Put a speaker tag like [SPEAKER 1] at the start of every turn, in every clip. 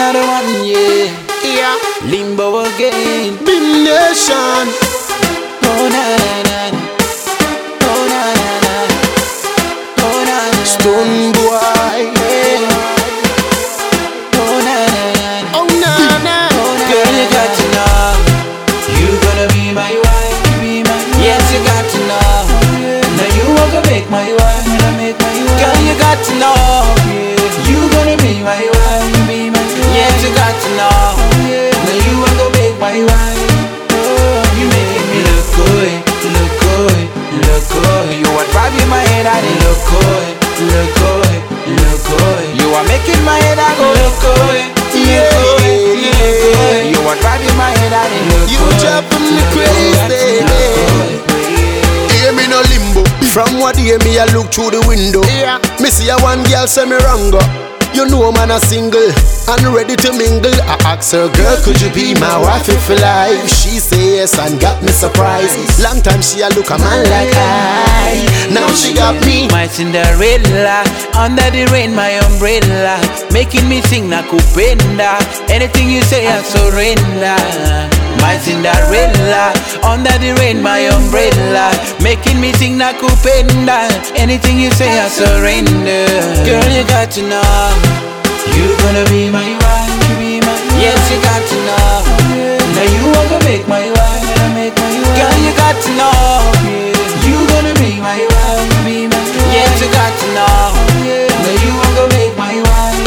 [SPEAKER 1] another one, yeah.
[SPEAKER 2] Yeah.
[SPEAKER 1] Limbo again.
[SPEAKER 2] Bim Nation.
[SPEAKER 1] Oh na na na na. Oh na na na. Oh na na na.
[SPEAKER 2] Stone Boy.
[SPEAKER 1] Oh na na na.
[SPEAKER 2] Oh na na.
[SPEAKER 1] Girl, you got to know you gonna be my wife. Yes, you got to know. Now you are gonna make my wife. Girl, you got to know you gonna be my wife. Yes, you got to know. Now you are gonna make my wife. You making me look good, look good, look good. You are driving my head out and look good, look good, look good. You are making my head out go look good, look good, look good. You are driving my head out and look good.
[SPEAKER 2] You dropping me crazy. Hear me no limbo. From what hear me, I look through the window. Yeah. Me see a one girl say me wrong. You know man a single and ready to mingle. I ask her, girl, could you be my wife for life? She say yes and got me surprised. Long time she a look a man like I. Now she got me.
[SPEAKER 1] My Cinderella, under the rain, my umbrella, making me sing na kupenda. Anything you say I surrender. My Cinderella, under the rain, my umbrella, making me sing na kupenda. Anything you say I surrender. Girl, you got to know you gonna be my wife. Yes, you got to know. Now you are gonna make my wife. Girl, you got to know you gonna be my wife. Yes, you got to know. Now you are gonna make my wife.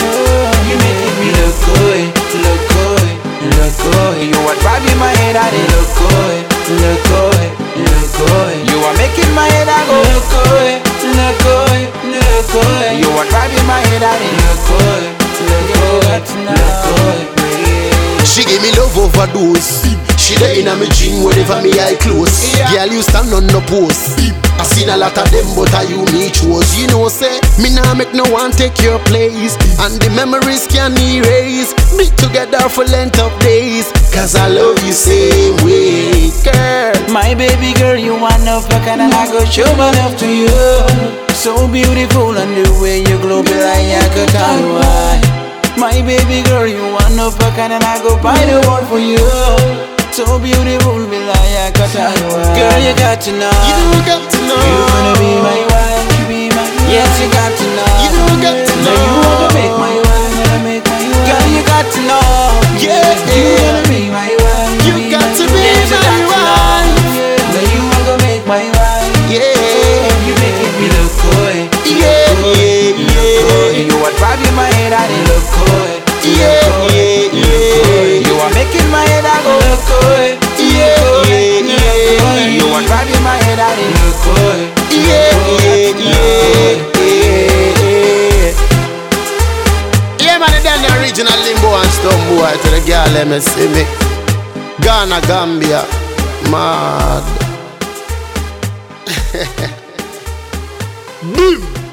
[SPEAKER 1] You making me look good, look good, look good. You are driving my head out and look good, look good, look good. You are making my head out go look good, look good, look good. You are driving my head out and look good, look good, look good.
[SPEAKER 2] She give me love overdose. She there in a me dream whenever me eye close. Girl, you stand on no post. I seen a lot of them, but I you me chose. You know, say me nah make no one take your place, and the memories can erase. Be together for length of days, cause I love you same way, girl.
[SPEAKER 1] My baby girl, you want no fuck and I go show my love to you. So beautiful and the way you glow be like I could tell you why. My baby girl, you want no fuck and I go buy the world for you. So beautiful be like I could tell you why. Girl, you got to know.
[SPEAKER 2] You got to know.
[SPEAKER 1] You gonna be my wife. Yes, you got to know.
[SPEAKER 2] You got to know.
[SPEAKER 1] Now you wanna make my wife. Girl, you got to know.
[SPEAKER 2] Yeah,
[SPEAKER 1] you gonna be my wife.
[SPEAKER 2] You got to be
[SPEAKER 1] yes, you got
[SPEAKER 2] my
[SPEAKER 1] to know.
[SPEAKER 2] wife.
[SPEAKER 1] Now you wanna make my wife.
[SPEAKER 2] Yeah,
[SPEAKER 1] you making me look good.
[SPEAKER 2] Yeah, yeah, yeah.
[SPEAKER 1] You are driving my head out and look good.
[SPEAKER 2] Yeah, yeah, yeah.
[SPEAKER 1] You are making my head out go look good.
[SPEAKER 2] Yeah, yeah, yeah.
[SPEAKER 1] You are driving my head out and look good.
[SPEAKER 2] Yeah, yeah, yeah, yeah. Yeah, man, then the original Limbo and Stone Boy to the girl, let me see me. Ghana, Gambia, mad. Boom.